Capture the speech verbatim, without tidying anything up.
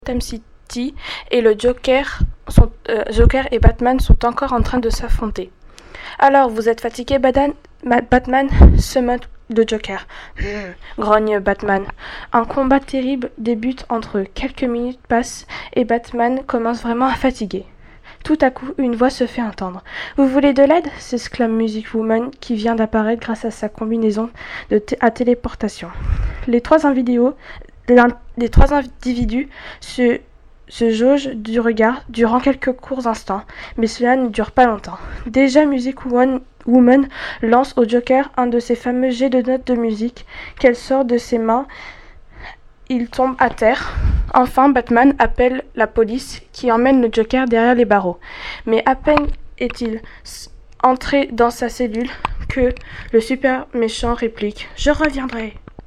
Gotham City et le Joker, sont, euh, Joker et Batman sont encore en train de s'affronter. Alors, vous êtes fatigué, Badan- Ma- Batman se moque de Joker. Mmh, grogne Batman. Un combat terrible débute entre eux. Quelques minutes passent et Batman commence vraiment à fatiguer. Tout à coup, une voix se fait entendre. « Vous voulez de l'aide ?» s'exclame Music Woman qui vient d'apparaître grâce à sa combinaison de t- à téléportation. Les trois individus, les trois individus se, se jaugent du regard durant quelques courts instants, mais cela ne dure pas longtemps. Déjà, Music Woman, Woman lance au Joker un de ses fameux jets de notes de musique qu'elle sort de ses mains. Il tombe à terre. Enfin, Batman appelle la police qui emmène le Joker derrière les barreaux. Mais à peine est-il entré dans sa cellule que le super méchant réplique « Je reviendrai !»